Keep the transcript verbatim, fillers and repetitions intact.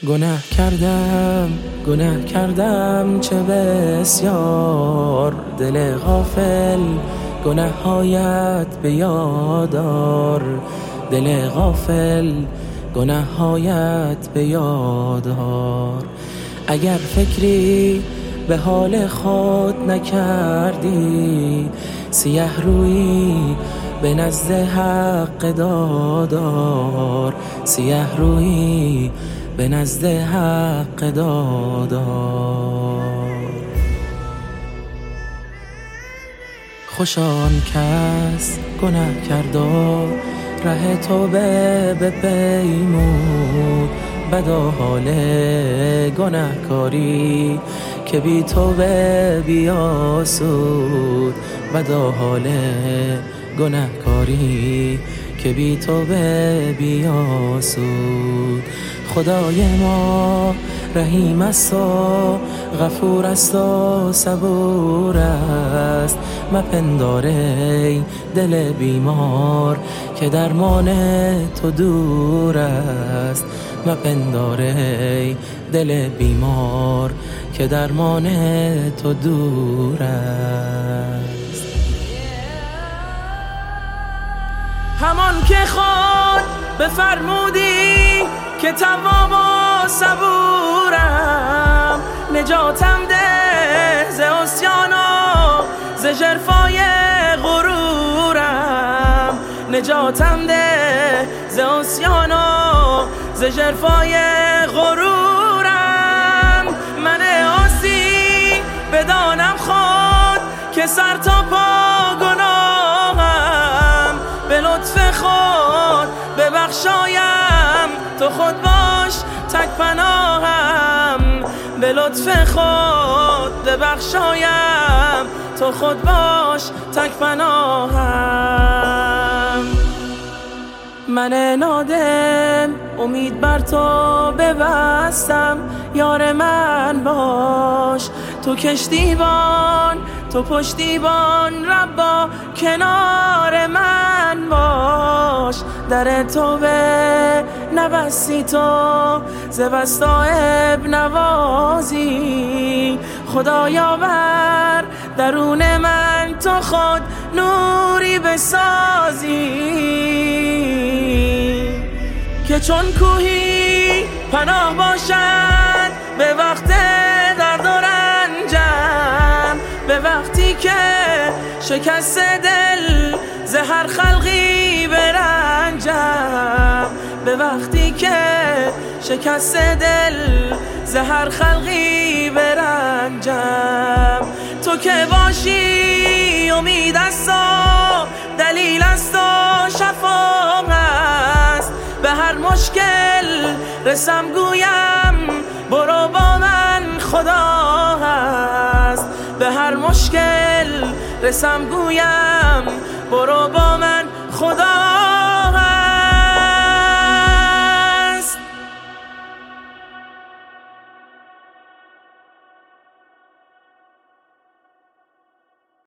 گناه کردم گناه کردم چه بسیار، دل غافل گناه‌هایت به یاد آر، دل غافل گناه‌هایت به یاد آر. اگر فکری به حال خود نکردی، سیه رویی به نزد حق دادار، سیه رویی به نزد حق دادار. خوش آن کس گناه کرد و ره توبه بپیمود، بدا حال گناهکاری که بی توبه بیاسود، بدا حال گناهکاری که بی توبه بیاسود. خدای ما رحیم است و غفور است و صبور است، مپندار ای دل بیمار که درمان تو دور است، مپندار ای دل بیمار که درمان تو دور است. همان که خود بفرمودی که تواب و صبورم، نجاتم ده ز عصیان و ز ژرفای غرورم، نجاتم ده ز عصیان و ز ژرفای غرورم. من عاصی بدانم خود که سر تا پا گناهم، به لطف خود ببخشایم تو خود باش تک پناهم، به لطف خود ببخشایم تو خود باش تک پناهم. من نادم امید بر تو ببستم، یار من باش تو کشتیبان، تو پشتیبان ربا کنار من باش. در توبه نبستی تو ز بستایب نوازی، خدایا بر درون من تو خود نوری بسازی، که چون کوهی پناه باشد به وقت درد و رنجم، به وقتی که شکست دل ز هر خلقی برنجم، به وقتی که شکست دل ز هر خلقی برنجم. تو که باشی امید است و دلیل است و شفا است، به هر مشکل رسم گویم برو با من خدا هست، به هر مشکل رسم گویم برو با من خدا